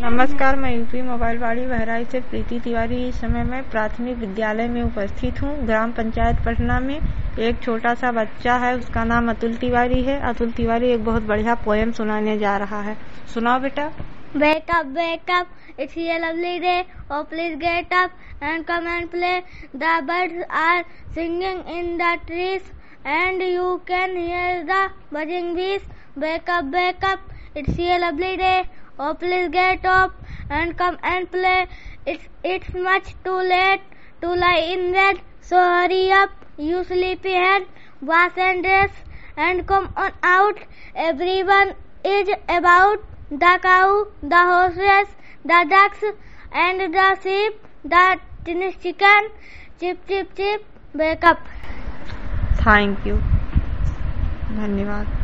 नमस्कार, मैं UP mobile वाड़ी बहराइच से प्रीति तिवारी। इस समय मैं प्राथमिक विद्यालय में उपस्थित हूँ। ग्राम पंचायत पटना में एक छोटा सा बच्चा है, उसका नाम अतुल तिवारी है। अतुल तिवारी एक बहुत बढ़िया पोएम सुनाने जा रहा है। सुनाओ बेटा। Wake up, it's a lovely day. Oh, please get up and come and play. The birds are singing in the trees, and you can hear the buzzing bees. Wake up, it's a lovely day. Oh, please get up and come and play. It's much too late to lie in bed. So hurry up, you sleepyhead. Wash and dress and come on out. Everyone is about. The cow, the horses, the ducks, and the sheep, the tiny chicken. Chip, chip, chip. Wake up. Thank you, धन्यवाद।